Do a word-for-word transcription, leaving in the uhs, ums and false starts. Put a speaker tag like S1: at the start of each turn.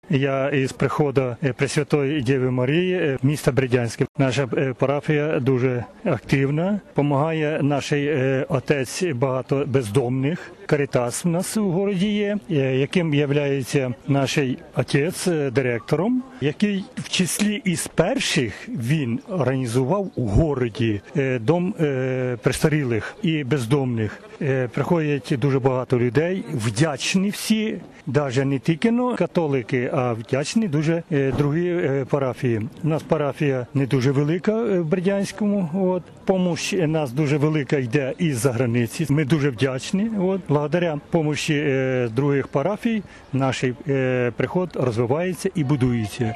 S1: Я із приходу Пресвятої Діви Марії міста Бердянське. Наша парафія дуже активна, допомагає наш отець багато бездомних. Карітас у нас у городі є, яким є наш отець директором, який в числі із перших він організував у городі дом престарілих і бездомних. Приходять дуже багато людей, вдячні всі, навіть не тільки католики, а вдячні дуже другі парафії. У нас парафія не дуже велика в Бердянському, от. Помощь нас дуже велика йде із-за границі. Ми дуже вдячні. От. Благодаря допомогі других парафій наш приход розвивається і будується.